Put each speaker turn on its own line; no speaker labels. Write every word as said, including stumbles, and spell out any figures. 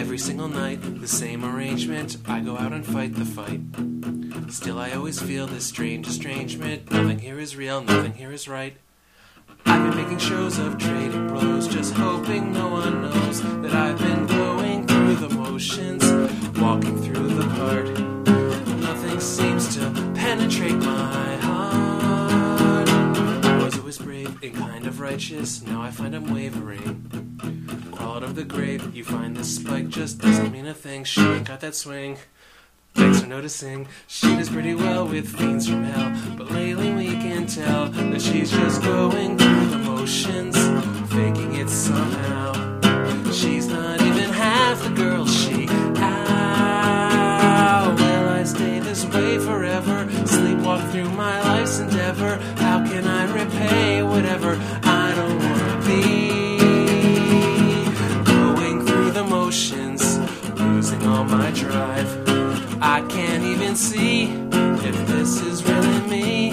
Every single night, the same arrangement. I go out and fight the fight. Still I always feel this strange estrangement. Nothing here is real, nothing here is right. I've been making shows of trading blows, just hoping no one knows that I've been going through the motions, walking through the part. Nothing seems to penetrate my heart. I was always brave and kind of righteous, now I find I'm wavering. Crawl out of the grave, you find this spike just doesn't mean a thing. She ain't got that swing. Thanks for noticing. She does pretty well with fiends from hell, but lately we can tell that she's just going through the motions, faking it somehow. She's not even half the girl she. Ow, will I stay this way forever? Sleepwalk through my life's endeavor. How can I repay whatever I don't wanna be? Going through the motions, losing all my drive. I can't even see if this is really me.